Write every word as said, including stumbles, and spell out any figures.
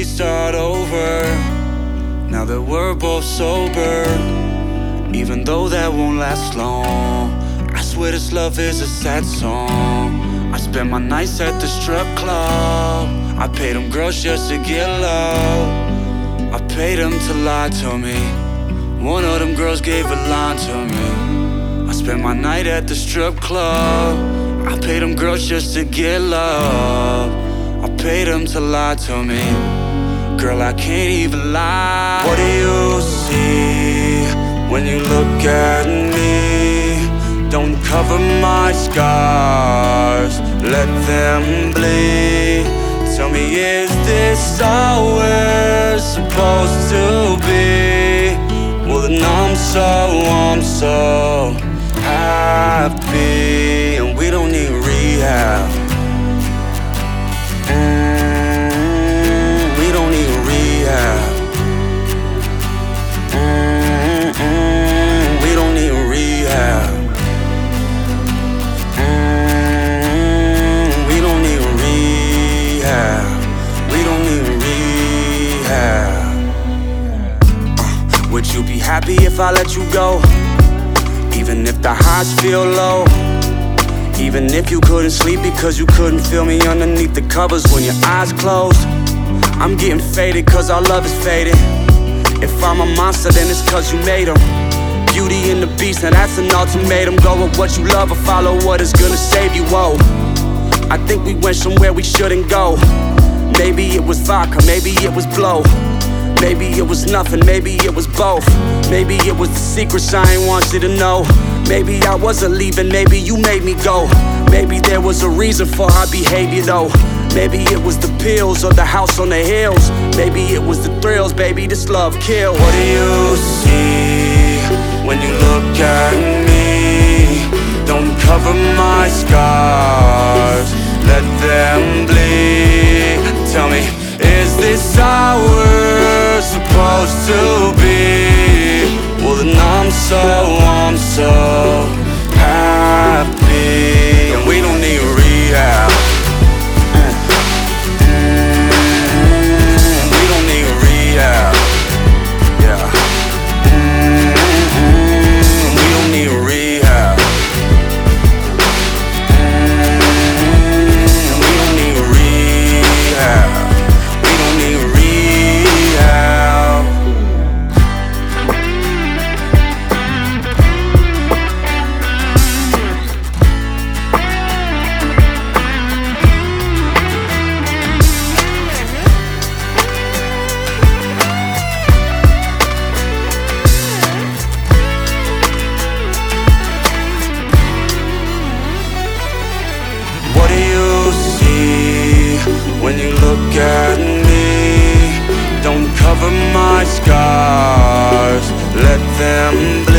we start over, now that we're both sober. Even though that won't last long, I swear this love is a sad song. I spend my nights at the strip club, I paid them girls just to get love. I paid them to lie to me, one of them girls gave a line to me. I spent my night at the strip club, I paid them girls just to get love. I paid them to lie to me, girl, I can't even lie. What do you see when you look at me? Don't cover my scars, let them bleed. Tell me, is this all we're supposed to be? Well then I'm so, I'm so happy, and we don't need rehab. mm, We don't need rehab. mm, We don't need rehab. mm, We don't need rehab. We don't need rehab. uh, Would you be happy if I let you go? Even if the highs feel low, even if you couldn't sleep because you couldn't feel me underneath the covers when your eyes closed. I'm getting faded cause our love is faded. If I'm a monster then it's cause you made them. Beauty and the Beast, now that's an ultimatum. Go with what you love or follow what is gonna save you, whoa. I think we went somewhere we shouldn't go. Maybe it was vodka, maybe it was blow. Maybe it was nothing, maybe it was both. Maybe it was the secrets I ain't want you to know. Maybe I wasn't leaving, maybe you made me go. Maybe there was a reason for our behavior though. Maybe it was the pills or the house on the hills. Maybe it was the thrills, baby, this love kills. What do you see when you look at me? Don't cover my scars, let them bleed. Tell me, is this how we're supposed to be? Well then I'm so, I'm so happy, and we don't need rehab. mm, We don't need rehab. Yeah. mm, We don't need rehab. mm, We don't need rehab. We don't need rehab. What do you see when you look at me? Don't cover my scars, let them bleed.